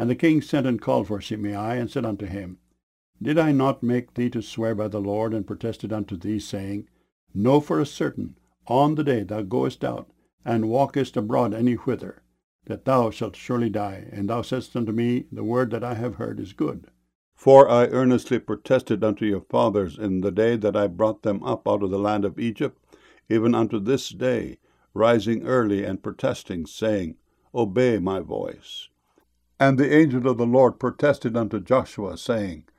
And the king sent and called for Shimei, and said unto him, Did I not make thee to swear by the Lord, and protested unto thee, saying, Know for a certain, on the day thou goest out, and walkest abroad any whither, that thou shalt surely die. And thou saidst unto me, The word that I have heard is good. For I earnestly protested unto your fathers in the day that I brought them up out of the land of Egypt, even unto this day, rising early and protesting, saying, Obey my voice. And the angel of the Lord protested unto Joshua, saying,